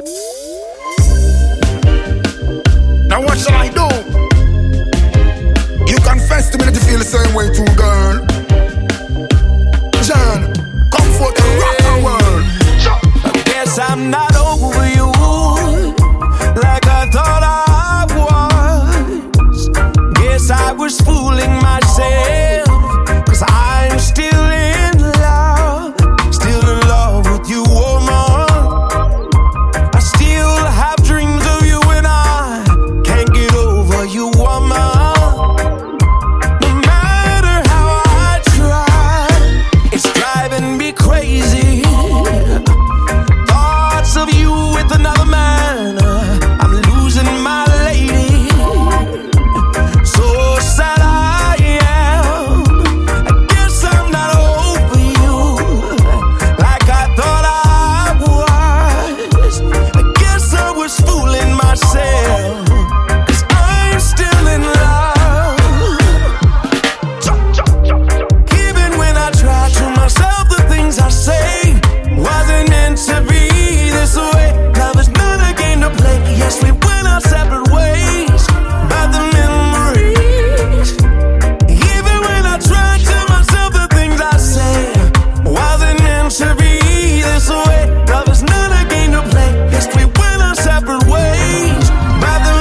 Now what shall I do? You confess to me that you feel the same way too, girl. John, comfort and rock the world. I guess I'm not over you like I thought I was. Guess I was fooling myself, 'cause I'm still in love with you, woman. I still have dreams of you and I can't get over you, woman. No matter how I try, it's driving me crazy. Thoughts of you with another man, I'm losing my lady. So sad I am. I guess I'm not over you like I thought I was. I guess I was fooling myself, 'cause I'm still in love. Even when I try to myself, the things I say wasn't meant to be this way. Love is not a game to play. Yes, we went our separate ways, but the memories. Even when I try to myself, the things I say wasn't meant to be this way. Love is not a game to play. Yes, we went our separate ways, but the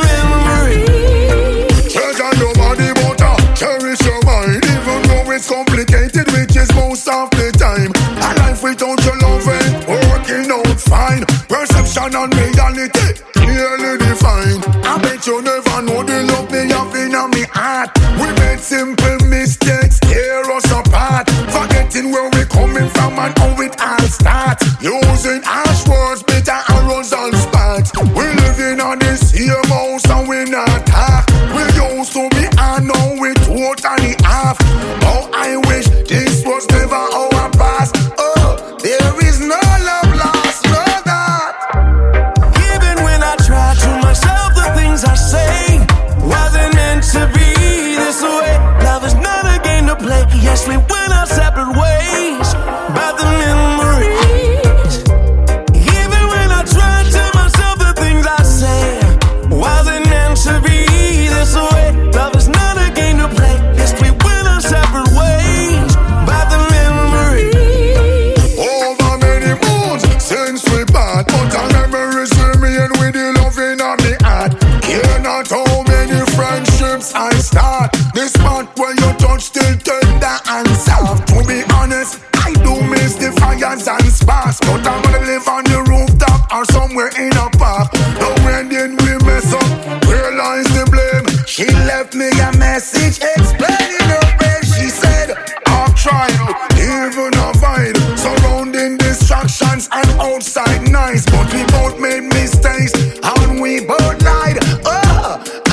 memories. Treasure your body, but cherish your mind. Even though it's complicated, which is most of the time. A life without your love ain't working out fine. Perception and reality clearly defined. I bet you never know the love me have in me heart. We made simple mistakes, tear us apart. Forgetting where we coming from and how it all starts. Using harsh words, bitter arrows and sparks. We living on this here house and we not talk. We used to be and now we totally off. Oh, I wish this was never our past. Oh, there is no love lost, no that. Even when I try to myself, the things I say wasn't meant to be this way. Love is not a game to play. Yes, we went our separate ways, but the memories. Even when I try to myself, the things I say wasn't meant to be this way. Love is not a game to play. Yes, we went our separate ways, but the memories. Over many moons since we part, but our memories remain with the loving of the heart. Care not how many friendships I start. This spot where you touch still tender and soft. To be honest, I do miss the fires and sparks, but I'm gonna live on the rooftop or somewhere in a park. Now when did we mess up? Where lies the blame? She left me a message explaining her pain. She said, I've tried, even avoid surrounding distractions and outside nice, but we both made mistakes and we both lied. Oh,